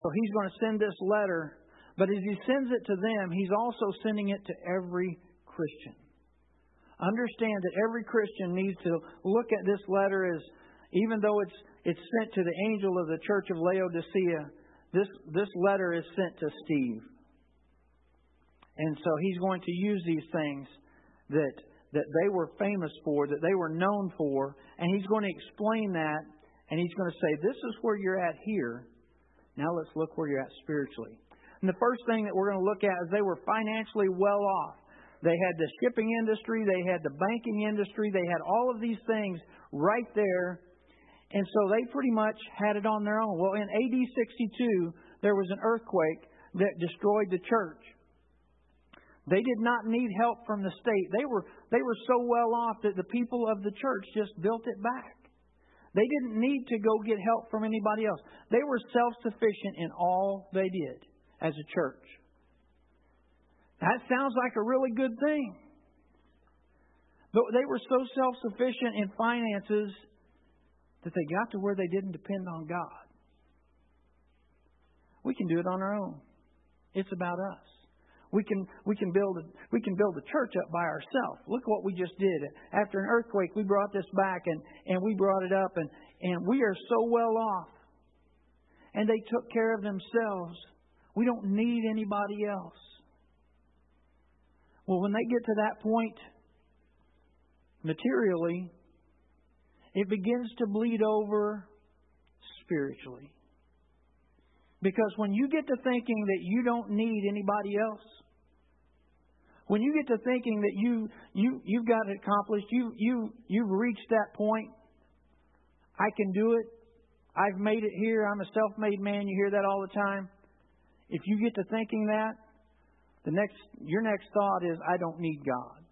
So he's going to send this letter. But as he sends it to them, he's also sending it to every Christian. Understand that every Christian needs to look at this letter as, even though it's sent to the angel of the church of Laodicea, this letter is sent to Steve. And so he's going to use these things that they were famous for, that they were known for, and he's going to explain that, and he's going to say, this is where you're at here. Now let's look where you're at spiritually. And the first thing that we're going to look at is they were financially well off. They had the shipping industry, they had the banking industry, they had all of these things right there. And so they pretty much had it on their own. Well, in AD 62, there was an earthquake that destroyed the church. They did not need help from the state. They were so well off that the people of the church just built it back. They didn't need to go get help from anybody else. They were self-sufficient in all they did as a church. That sounds like a really good thing. But they were so self-sufficient in finances that they got to where they didn't depend on God. We can do it on our own. It's about us. We can build a church up by ourselves. Look what we just did. After an earthquake, we brought this back and we brought it up, and we are so well off. And they took care of themselves. We don't need anybody else. Well, when they get to that point, materially, it begins to bleed over spiritually. Because when you get to thinking that you don't need anybody else, when you get to thinking that you've got it accomplished, you've reached that point, I can do it, I've made it here, I'm a self-made man, you hear that all the time. If you get to thinking that, your next thought is, I don't need God.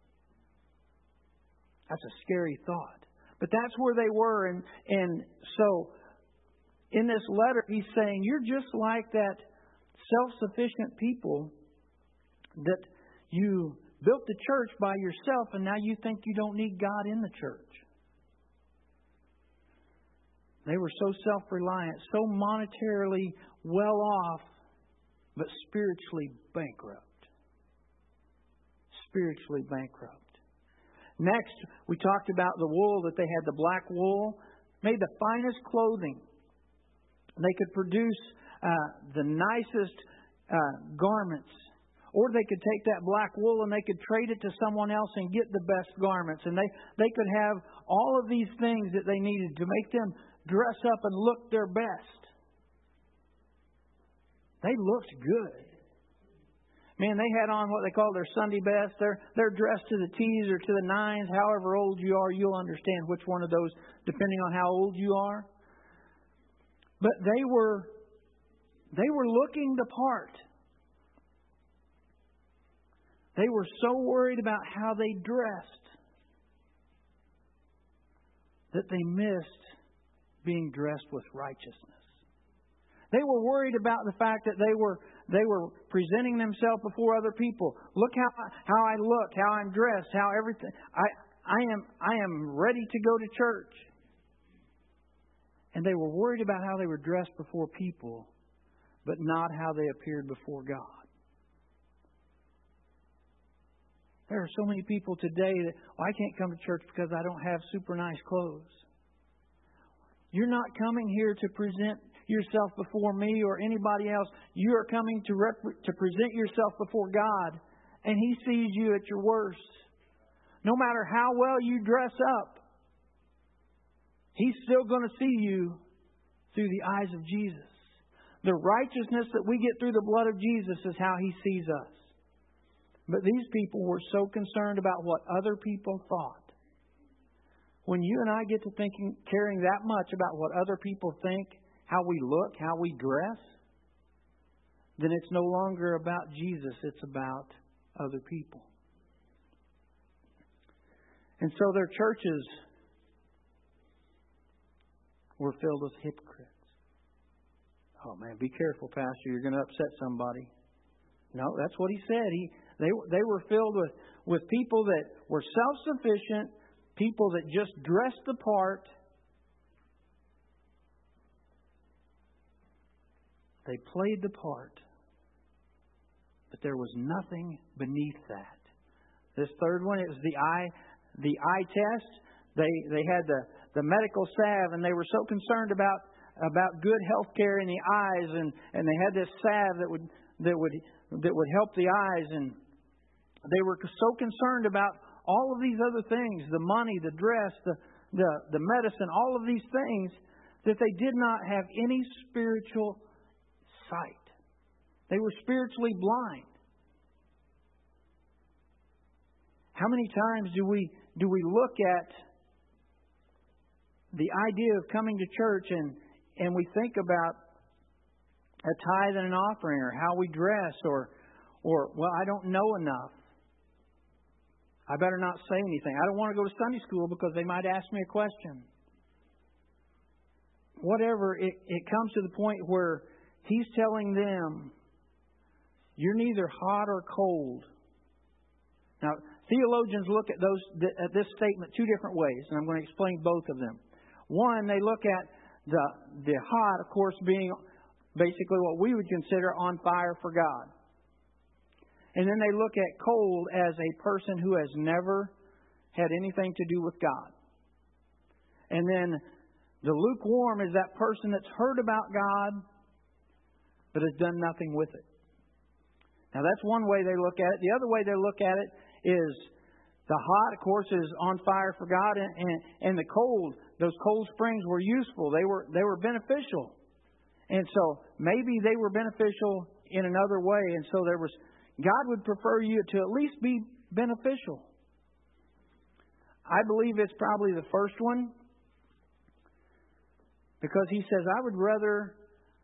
That's a scary thought. But that's where they were. And so in this letter, he's saying, you're just like that self-sufficient people that you built the church by yourself, and now you think you don't need God in the church. They were so self-reliant, so monetarily well off, but spiritually bankrupt. Spiritually bankrupt. Next, we talked about the wool, that they had the black wool, made the finest clothing. They could produce the nicest garments. Or they could take that black wool and they could trade it to someone else and get the best garments. And they could have all of these things that they needed to make them dress up and look their best. They looked good. Man, they had on what they call their Sunday best. They're dressed to the T's or to the nines. However old you are, you'll understand which one of those, depending on how old you are. But they were looking the part. They were so worried about how they dressed that they missed being dressed with righteousness. They were worried about the fact that they were presenting themselves before other people. Look how I look, how I'm dressed, how everything. I am ready to go to church. And they were worried about how they were dressed before people, but not how they appeared before God. There are so many people today that, I can't come to church because I don't have super nice clothes. You're not coming here to present yourself before me or anybody else. You are coming to present yourself before God, and He sees you at your worst. No matter how well you dress up, He's still going to see you through the eyes of Jesus. The righteousness that we get through the blood of Jesus is how He sees us. But these people were so concerned about what other people thought. When you and I get to caring that much about what other people think, how we look, how we dress, then it's no longer about Jesus, it's about other people. And so their churches were filled with hypocrites. Oh man, be careful, Pastor, you're going to upset somebody. No, that's what he said. They were filled with people that were self-sufficient, people that just dressed the part. They played the part. But there was nothing beneath that. This third one, it was the eye test. They had the medical salve, and they were so concerned about good health care in the eyes, and they had this salve that would help the eyes, and they were so concerned about all of these other things, the money, the dress, the medicine, all of these things, that they did not have any spiritual sight. They were spiritually blind. How many times do we look at the idea of coming to church and we think about a tithe and an offering, or how we dress, or well, I don't know enough. I better not say anything. I don't want to go to Sunday school because they might ask me a question. Whatever, it comes to the point where He's telling them, you're neither hot or cold. Now, theologians look at this statement two different ways, and I'm going to explain both of them. One, they look at the hot, of course, being basically what we would consider on fire for God. And then they look at cold as a person who has never had anything to do with God. And then the lukewarm is that person that's heard about God but has done nothing with it. Now, that's one way they look at it. The other way they look at it is the hot, of course, is on fire for God, and the cold, those cold springs were useful. They were beneficial. And so maybe they were beneficial in another way. And so God would prefer you to at least be beneficial. I believe it's probably the first one, because He says, I would rather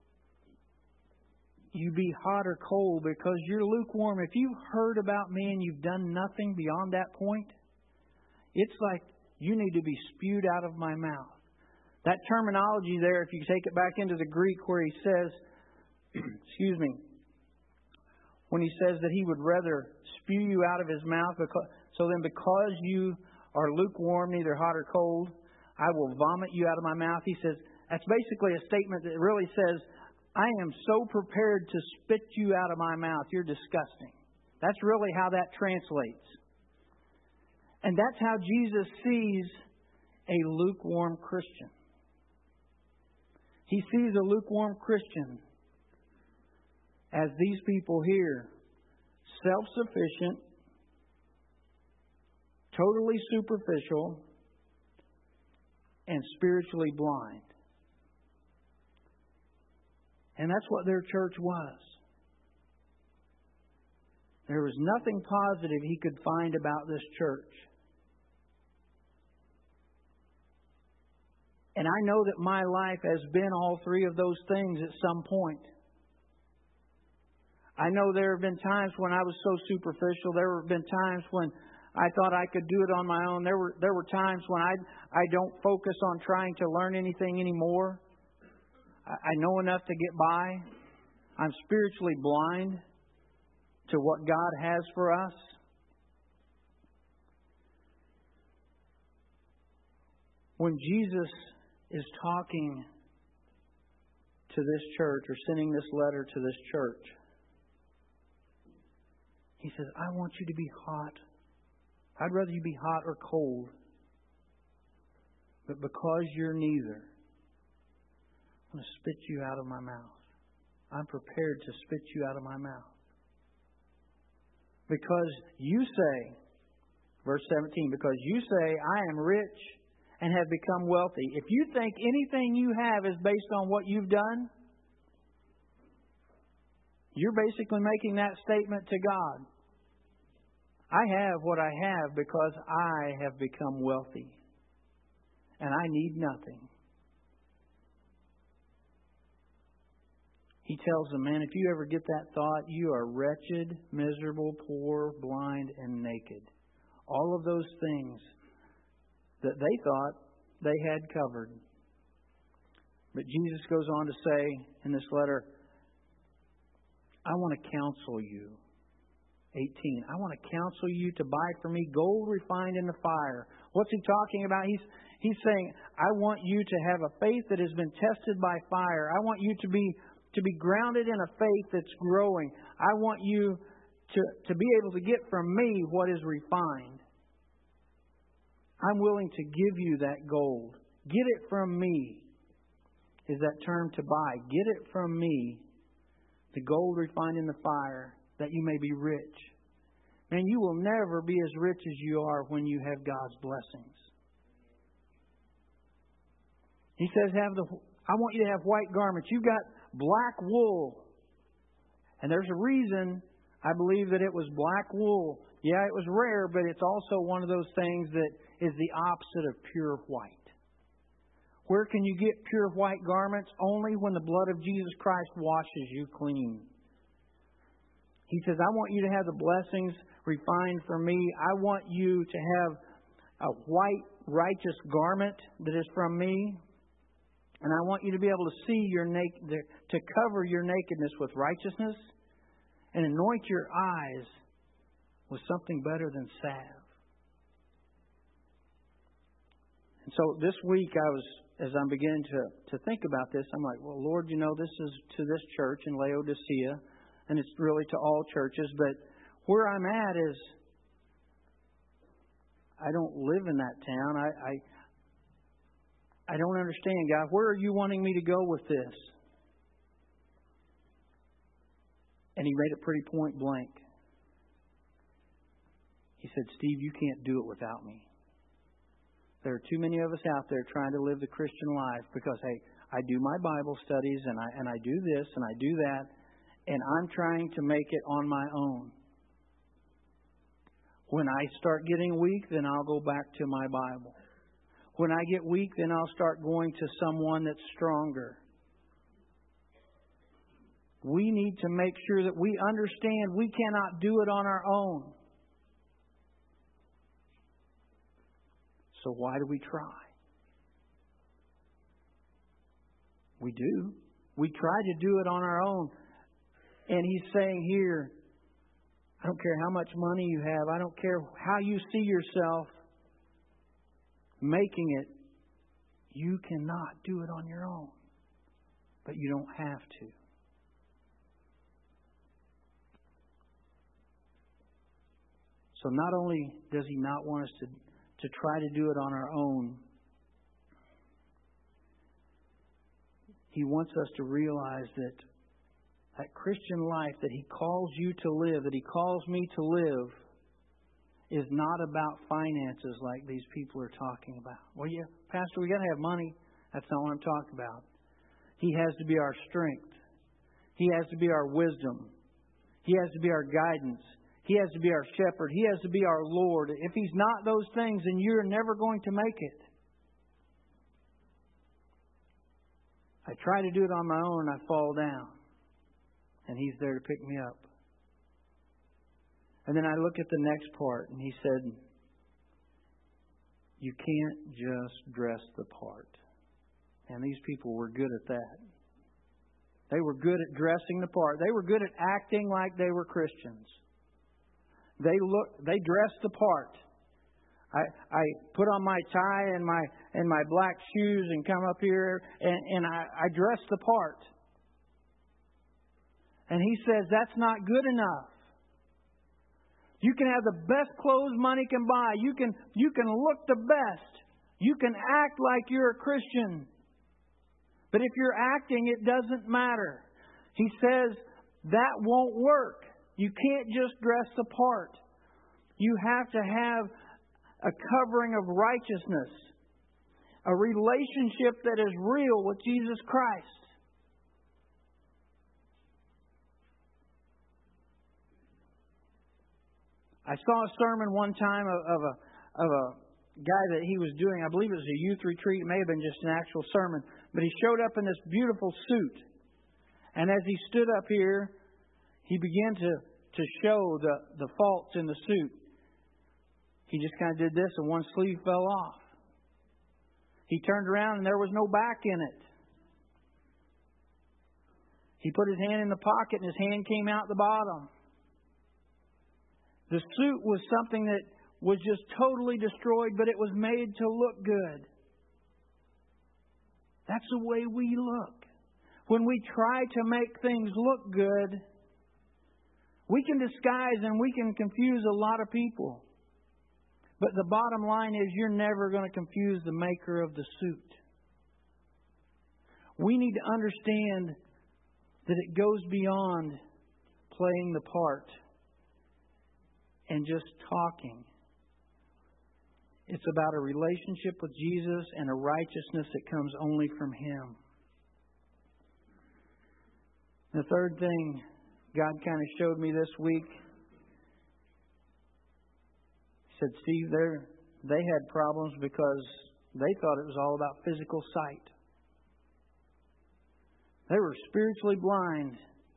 you be hot or cold, because you're lukewarm. If you've heard about me and you've done nothing beyond that point, it's like you need to be spewed out of my mouth. That terminology there, if you take it back into the Greek where He says, excuse me, when He says that He would rather spew you out of His mouth, because you are lukewarm, neither hot or cold, I will vomit you out of my mouth. He says, that's basically a statement that really says, I am so prepared to spit you out of my mouth. You're disgusting. That's really how that translates. And that's how Jesus sees a lukewarm Christian. He sees a lukewarm Christian as these people here, self-sufficient, totally superficial, and spiritually blind. And that's what their church was. There was nothing positive he could find about this church. And I know that my life has been all three of those things at some point. I know there have been times when I was so superficial. There have been times when I thought I could do it on my own. There were times when I don't focus on trying to learn anything anymore. I know enough to get by. I'm spiritually blind to what God has for us. When Jesus is talking to this church or sending this letter to this church, He says, I want you to be hot. I'd rather you be hot or cold. But because you're neither, I'm going to spit you out of my mouth. I'm prepared to spit you out of my mouth. Because you say, verse 17, because you say, I am rich and have become wealthy. If you think anything you have is based on what you've done, you're basically making that statement to God. I have what I have because I have become wealthy. And I need nothing. He tells them, man, if you ever get that thought, you are wretched, miserable, poor, blind, and naked. All of those things that they thought they had covered. But Jesus goes on to say in this letter, I want to counsel you. 18. I want to counsel you to buy for me gold refined in the fire. What's He talking about? He's saying, I want you to have a faith that has been tested by fire. I want you to be to be grounded in a faith that's growing. I want you to be able to get from me what is refined. I'm willing to give you that gold. Get it from me is that term to buy. Get it from me, the gold refined in the fire, that you may be rich. Man, you will never be as rich as you are when you have God's blessings. He says, I want you to have white garments. You've got black wool. And there's a reason I believe that it was black wool. Yeah, it was rare, but it's also one of those things that is the opposite of pure white. Where can you get pure white garments? Only when the blood of Jesus Christ washes you clean. He says, I want you to have the blessings refined for me. I want you to have a white, righteous garment that is from me. And I want you to be able to see to cover your nakedness with righteousness and anoint your eyes with something better than salve. And so this week as I'm beginning to think about this, I'm like, well, Lord, this is to this church in Laodicea, and it's really to all churches, but where I'm at is I don't live in that town. I don't understand, God. Where are you wanting me to go with this? And He made it pretty point blank. He said, Steve, you can't do it without me. There are too many of us out there trying to live the Christian life because, hey, I do my Bible studies and I do this and I do that, and I'm trying to make it on my own. When I start getting weak, then I'll go back to my Bible. When I get weak, then I'll start going to someone that's stronger. We need to make sure that we understand we cannot do it on our own. So why do we try? We do. We try to do it on our own. And He's saying here, I don't care how much money you have. I don't care how you see yourself making it. You cannot do it on your own. But you don't have to. So not only does He not want us to try to do it on our own, He wants us to realize that Christian life that He calls you to live, that He calls me to live, is not about finances like these people are talking about. Well, yeah, Pastor, we got to have money. That's not what I'm talking about. He has to be our strength. He has to be our wisdom. He has to be our guidance. He has to be our shepherd. He has to be our Lord. If He's not those things, then you're never going to make it. I try to do it on my own and I fall down. And He's there to pick me up. And then I look at the next part and He said, you can't just dress the part. And these people were good at that. They were good at dressing the part. They were good at acting like they were Christians. They dressed the part. I put on my tie and my black shoes and come up here and I dress the part. And He says that's not good enough. You can have the best clothes money can buy. You can look the best. You can act like you're a Christian. But if you're acting, it doesn't matter. He says that won't work. You can't just dress the part. You have to have a covering of righteousness. A relationship that is real with Jesus Christ. I saw a sermon one time of a guy that he was doing. I believe it was a youth retreat. It may have been just an actual sermon. But he showed up in this beautiful suit. And as he stood up here, he began to show the faults in the suit. He just kind of did this and one sleeve fell off. He turned around and there was no back in it. He put his hand in the pocket and his hand came out the bottom. The suit was something that was just totally destroyed, but it was made to look good. That's the way we look. when we try to make things look good, we can disguise and we can confuse a lot of people. But the bottom line is you're never going to confuse the maker of the suit. We need to understand that it goes beyond playing the part and just talking. It's about a relationship with Jesus and a righteousness that comes only from Him. The third thing God kind of showed me this week, He said, Steve, they had problems because they thought it was all about physical sight. They were spiritually blind.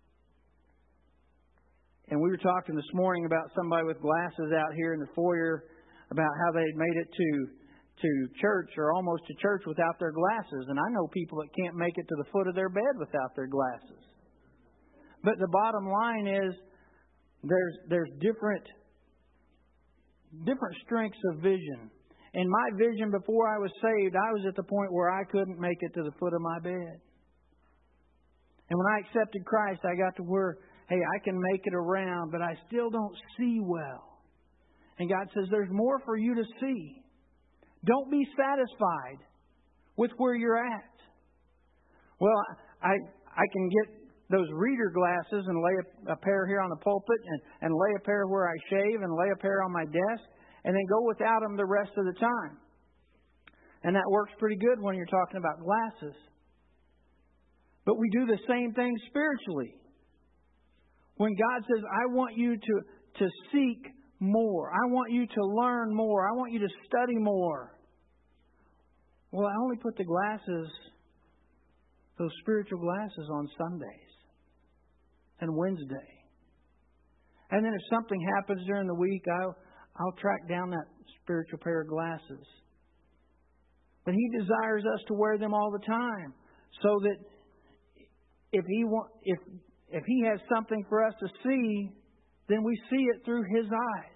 And we were talking this morning about somebody with glasses out here in the foyer about how they made it to church or almost to church without their glasses. And I know people that can't make it to the foot of their bed without their glasses. But the bottom line is there's different strengths of vision. And my vision before I was saved, I was at the point where I couldn't make it to the foot of my bed. And when I accepted Christ, I got to where, hey, I can make it around, but I still don't see well. And God says, there's more for you to see. Don't be satisfied with where you're at. Well, I can get those reader glasses and lay a pair here on the pulpit and lay a pair where I shave and lay a pair on my desk and then go without them the rest of the time. And that works pretty good when you're talking about glasses. But we do the same thing spiritually. When God says, I want you to seek more. I want you to learn more. I want you to study more. Well, I only put the glasses, those spiritual glasses, on Sundays and Wednesday. And then if something happens during the week, I'll track down that spiritual pair of glasses. But He desires us to wear them all the time, so that if He has something for us to see, then we see it through His eyes.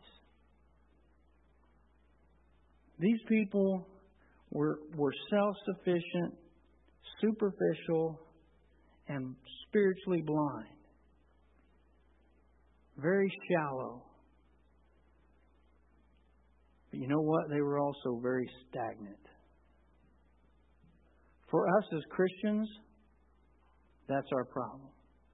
These people were self-sufficient, superficial, and spiritually blind. Very shallow. But you know what? They were also very stagnant. For us as Christians, that's our problem.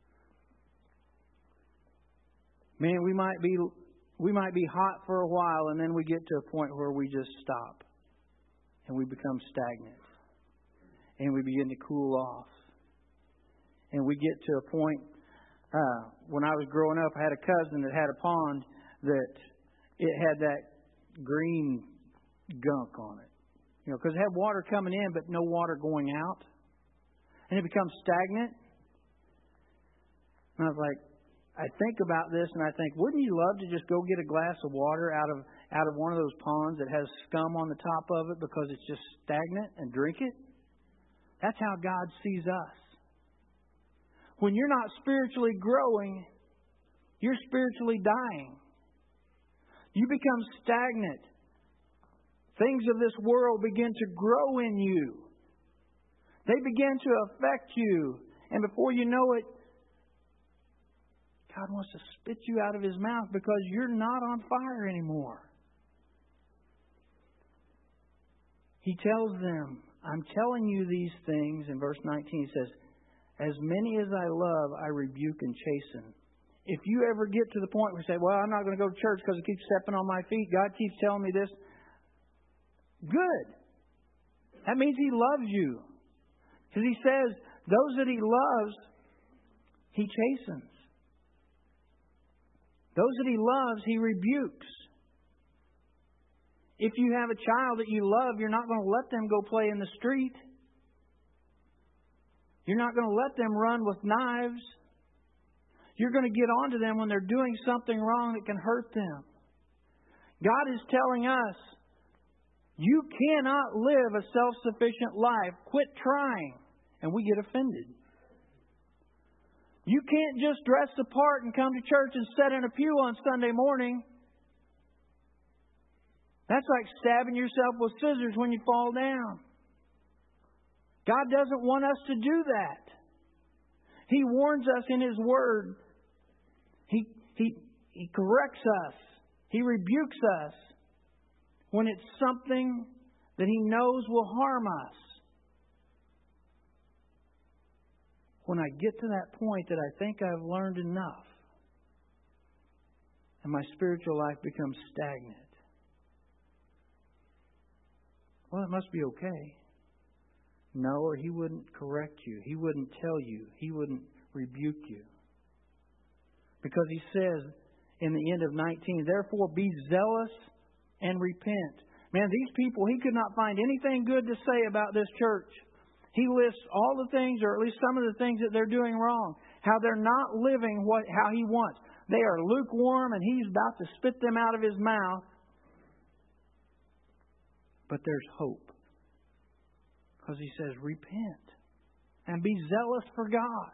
Man, we might be hot for a while, and then we get to a point where we just stop. And we become stagnant. And we begin to cool off. And we get to a point, when I was growing up, I had a cousin that had a pond that it had that green gunk on it. You know, because it had water coming in, but no water going out. And it becomes stagnant. And I was like, I think about this and I think, wouldn't you love to just go get a glass of water out of one of those ponds that has scum on the top of it because it's just stagnant and drink it? That's how God sees us. When you're not spiritually growing, you're spiritually dying. You become stagnant. Things of this world begin to grow in you. They begin to affect you. And before you know it, God wants to spit you out of His mouth because you're not on fire anymore. He tells them, I'm telling you these things. In verse 19 He says, as many as I love, I rebuke and chasten. If you ever get to the point where you say, well, I'm not going to go to church because it keeps stepping on my feet. God keeps telling me this. Good. That means He loves you. Because He says, those that He loves, He chastens. Those that He loves, He rebukes. If you have a child that you love, you're not going to let them go play in the street. You're not going to let them run with knives. You're going to get onto them when they're doing something wrong that can hurt them. God is telling us, you cannot live a self-sufficient life. Quit trying. And we get offended. You can't just dress the part and come to church and sit in a pew on Sunday morning. That's like stabbing yourself with scissors when you fall down. God doesn't want us to do that. He warns us in His Word. He corrects us. He rebukes us when it's something that He knows will harm us. When I get to that point that I think I've learned enough and my spiritual life becomes stagnant, well, it must be okay. No, or He wouldn't correct you. He wouldn't tell you. He wouldn't rebuke you. Because He says in the end of 19, therefore be zealous and repent. Man, these people, He could not find anything good to say about this church. He lists all the things, or at least some of the things that they're doing wrong. How they're not living how He wants. They are lukewarm and He's about to spit them out of His mouth. But there's hope. Because He says, repent and be zealous for God.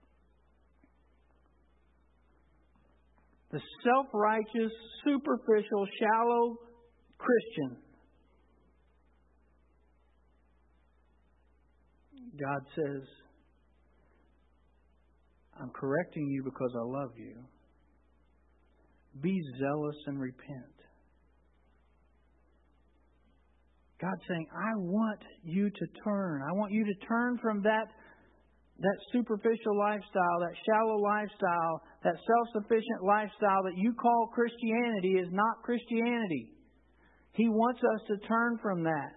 The self-righteous, superficial, shallow Christian, God says, I'm correcting you because I love you. Be zealous and repent. God's saying, I want you to turn. I want you to turn from that superficial lifestyle, that shallow lifestyle, that self-sufficient lifestyle that you call Christianity is not Christianity. He wants us to turn from that.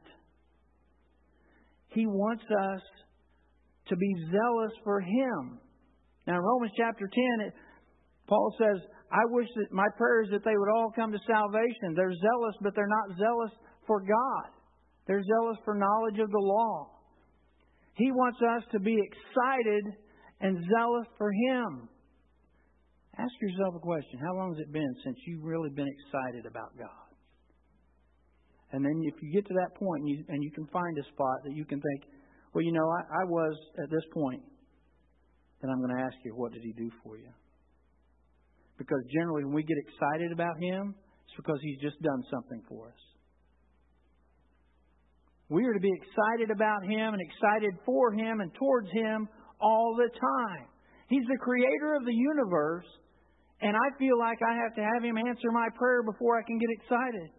He wants us to be zealous for Him. Now, in Romans chapter 10, Paul says, I wish that my prayer is that they would all come to salvation. They're zealous, but they're not zealous for God. They're zealous for knowledge of the law. He wants us to be excited and zealous for Him. Ask yourself a question. How long has it been since you've really been excited about God? And then if you get to that point and you can find a spot that you can think, well, you know, I was at this point, then I'm going to ask you, what did He do for you? Because generally when we get excited about Him, it's because He's just done something for us. We are to be excited about Him and excited for Him and towards Him all the time. He's the creator of the universe, and I feel like I have to have Him answer my prayer before I can get excited.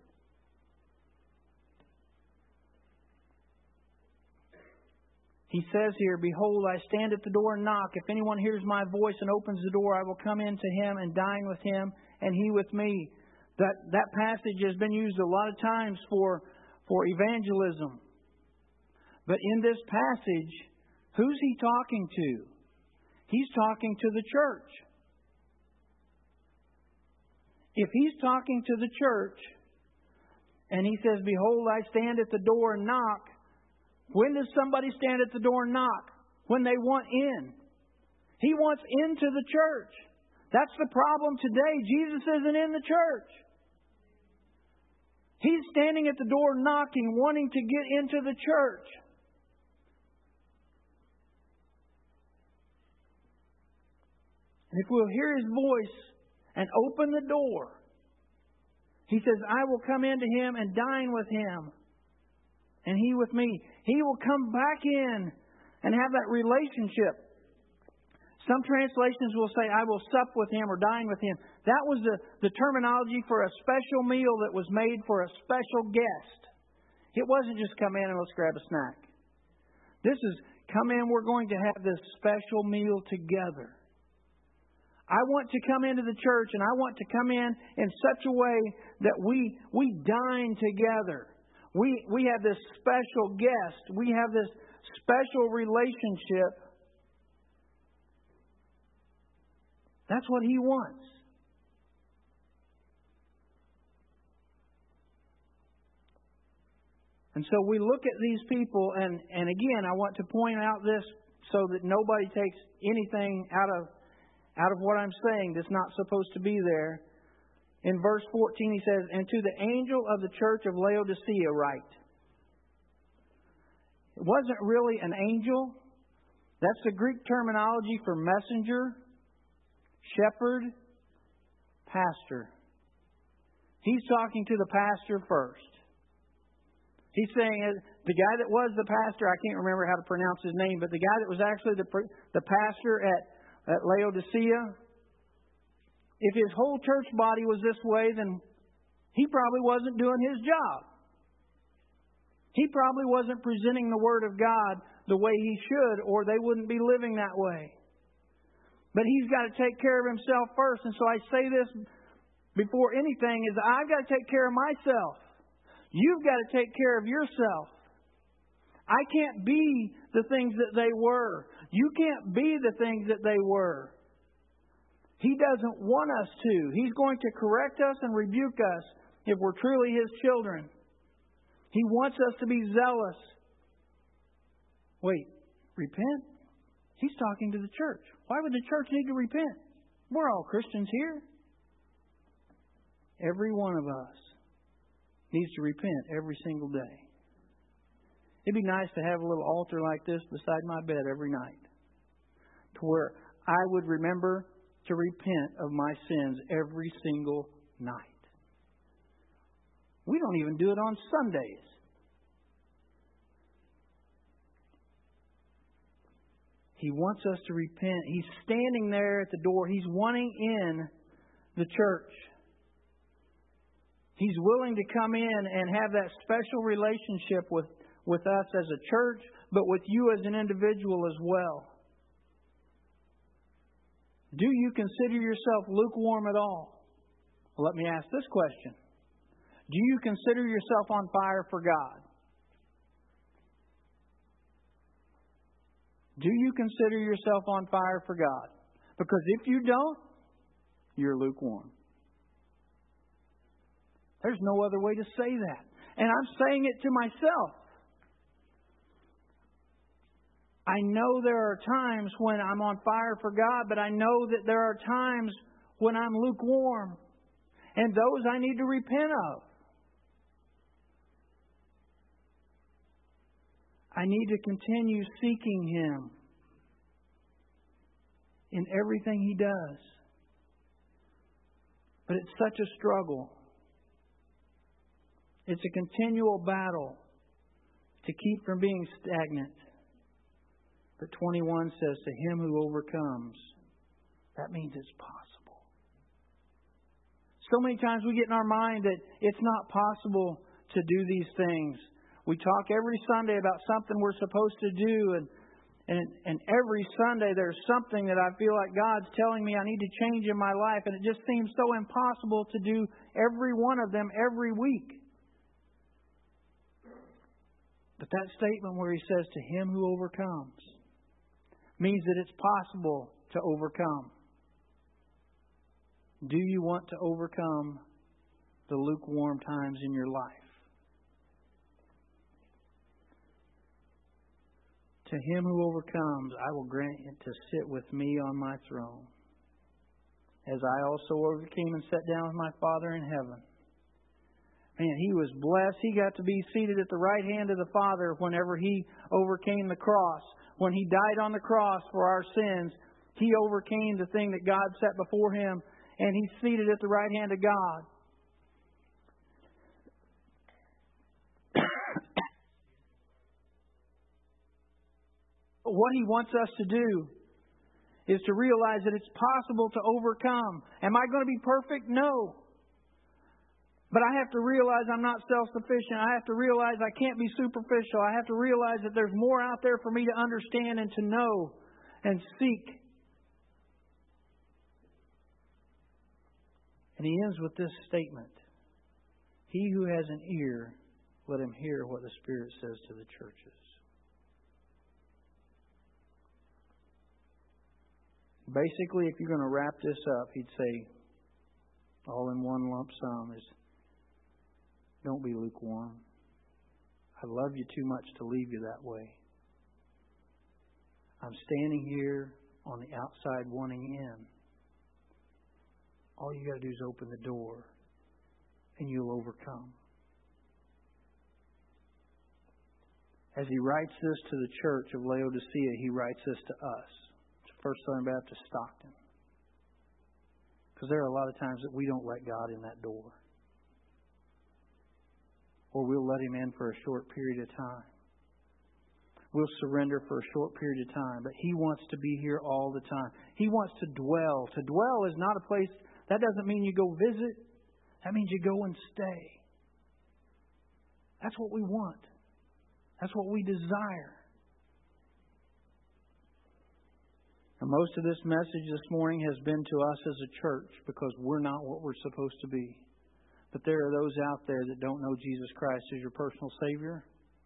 He says here, behold, I stand at the door and knock. If anyone hears my voice and opens the door, I will come in to him and dine with him and he with me. That passage has been used a lot of times for evangelism. But in this passage, who's He talking to? He's talking to the church. If He's talking to the church and He says, behold, I stand at the door and knock, when does somebody stand at the door and knock? When they want in. He wants into the church. That's the problem today. Jesus isn't in the church. He's standing at the door knocking, wanting to get into the church. And if we'll hear His voice and open the door, He says, I will come into him and dine with him, and he with me. He will come back in and have that relationship. Some translations will say, I will sup with him or dine with him. That was the terminology for a special meal that was made for a special guest. It wasn't just come in and let's grab a snack. This is, come in, we're going to have this special meal together. I want to come into the church and I want to come in such a way that we dine together. We have this special guest. We have this special relationship. That's what He wants. And so we look at these people, and again, I want to point out this so that nobody takes anything out of what I'm saying that's not supposed to be there. In verse 14 he says, and to the angel of the church of Laodicea write. It wasn't really an angel. That's the Greek terminology for messenger, shepherd, pastor. He's talking to the pastor first. He's saying the guy that was the pastor, I can't remember how to pronounce his name, but the guy that was actually the pastor at Laodicea, if his whole church body was this way, then he probably wasn't doing his job. He probably wasn't presenting the Word of God the way he should, or they wouldn't be living that way. But he's got to take care of himself first. And so I say this before anything is I've got to take care of myself. You've got to take care of yourself. I can't be the things that they were. You can't be the things that they were. He doesn't want us to. He's going to correct us and rebuke us if we're truly His children. He wants us to be zealous. Wait, repent? He's talking to the church. Why would the church need to repent? We're all Christians here. Every one of us needs to repent every single day. It'd be nice to have a little altar like this beside my bed every night, to where I would remember to repent of my sins every single night. We don't even do it on Sundays. He wants us to repent. He's standing there at the door. He's wanting in the church. He's willing to come in and have that special relationship with us as a church, but with you as an individual as well. Do you consider yourself lukewarm at all? Well, let me ask this question. Do you consider yourself on fire for God? Do you consider yourself on fire for God? Because if you don't, you're lukewarm. There's no other way to say that. And I'm saying it to myself. I know there are times when I'm on fire for God, but I know that there are times when I'm lukewarm. And those I need to repent of. I need to continue seeking Him in everything He does. But it's such a struggle. It's a continual battle to keep from being stagnant. But 21 says, to him who overcomes, that means it's possible. So many times we get in our mind that it's not possible to do these things. We talk every Sunday about something we're supposed to do, and every Sunday there's something that I feel like God's telling me I need to change in my life, and it just seems so impossible to do every one of them every week. But that statement where He says, to him who overcomes, means that it's possible to overcome. Do you want to overcome the lukewarm times in your life? To him who overcomes, I will grant him to sit with me on my throne, as I also overcame and sat down with my Father in heaven. Man, he was blessed. He got to be seated at the right hand of the Father whenever he overcame the cross. When he died on the cross for our sins, he overcame the thing that God set before him, and he's seated at the right hand of God. What he wants us to do is to realize that it's possible to overcome. Am I going to be perfect? No. But I have to realize I'm not self-sufficient. I have to realize I can't be superficial. I have to realize that there's more out there for me to understand and to know and seek. And he ends with this statement. He who has an ear, let him hear what the Spirit says to the churches. Basically, if you're going to wrap this up, he'd say, all in one lump sum is, don't be lukewarm. I love you too much to leave you that way. I'm standing here on the outside wanting in. All you got to do is open the door and you'll overcome. As he writes this to the church of Laodicea, he writes this to us. First Southern Baptist Stockton. Because there are a lot of times that we don't let God in that door. or we'll let Him in for a short period of time. We'll surrender for a short period of time, but He wants to be here all the time. He wants to dwell. To dwell is not a place, that doesn't mean you go visit. That means you go and stay. That's what we want. That's what we desire. And most of this message this morning has been to us as a church because we're not what we're supposed to be. But there are those out there that don't know Jesus Christ as your personal Savior.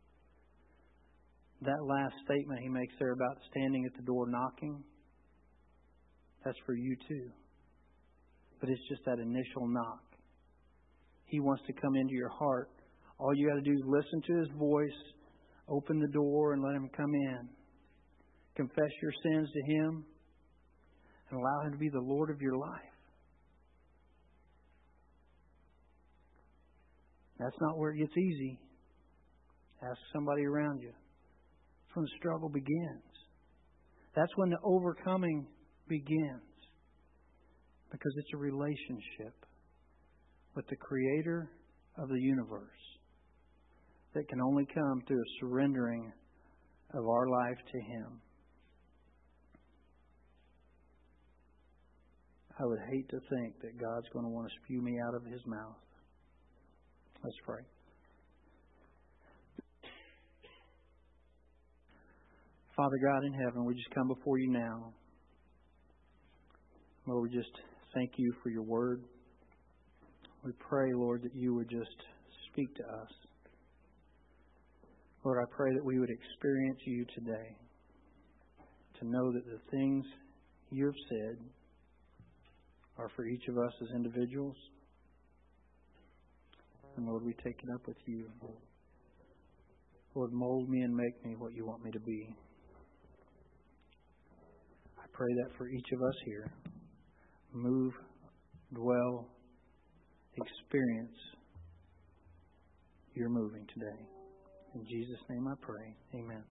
That last statement He makes there about standing at the door knocking, that's for you too. But it's just that initial knock. He wants to come into your heart. All you got to do is listen to His voice, open the door and let Him come in. Confess your sins to Him and allow Him to be the Lord of your life. That's not where it gets easy. Ask somebody around you. That's when the struggle begins. That's when the overcoming begins. Because it's a relationship with the Creator of the universe that can only come through a surrendering of our life to Him. I would hate to think that God's going to want to spew me out of His mouth. Let's pray. Father God in heaven, we just come before You now. Lord, we just thank You for Your word. We pray, Lord, that You would just speak to us. Lord, I pray that we would experience You today. To know that the things You have said are for each of us as individuals. And Lord, we take it up with You. Lord, mold me and make me what You want me to be. I pray that for each of us here. Move, dwell, experience Your moving today. In Jesus' name I pray. Amen.